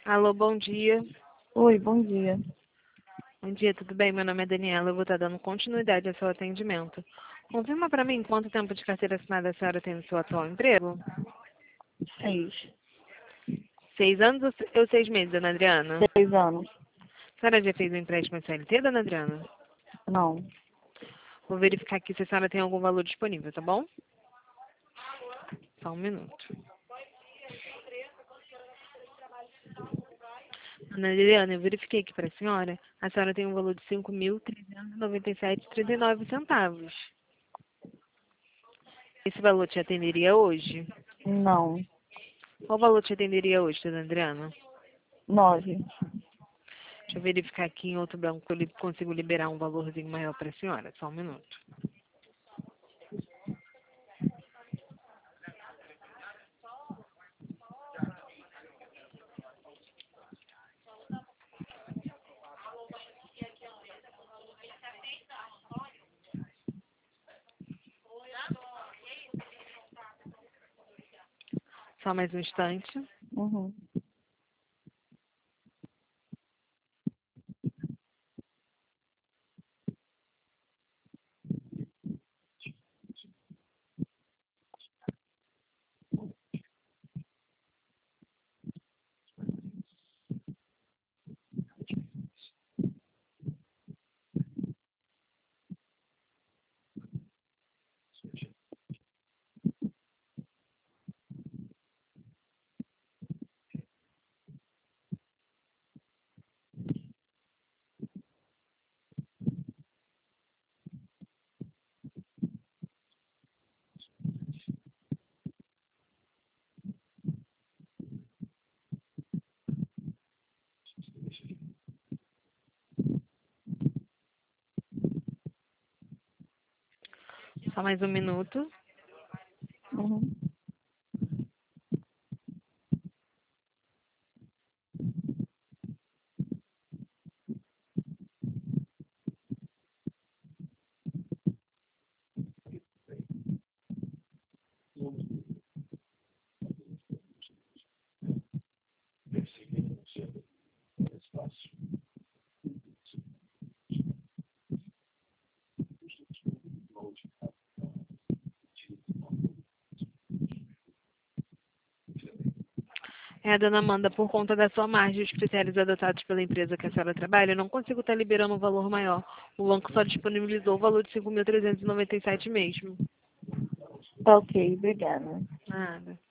Alô, bom dia. Oi, bom dia. Bom dia, tudo bem? Meu nome é Daniela, eu vou estar dando continuidade ao seu atendimento. Confirma para mim quanto tempo de carteira assinada a senhora tem no seu atual emprego? 6. 6 anos ou 6 meses, dona Adriana? 6 anos. A senhora já fez o empréstimo CLT, dona Adriana? Não. Vou verificar aqui se a senhora tem algum valor disponível, tá bom? Só um minuto. Dona Adriana, eu verifiquei aqui para a senhora tem um valor de R$ 5.397,39. Esse valor te atenderia hoje? Não. Qual valor te atenderia hoje, dona Adriana? 9. Deixa eu verificar aqui em outro banco se eu consigo liberar um valorzinho maior para a senhora. Só um minuto. Só mais um instante. Uhum. Só mais um minuto. Uhum. Dona Amanda, por conta da sua margem e os critérios adotados pela empresa que a senhora trabalha, eu não consigo estar liberando um valor maior. O banco só disponibilizou o valor de 5.397 mesmo. Tá ok, obrigada. Nada.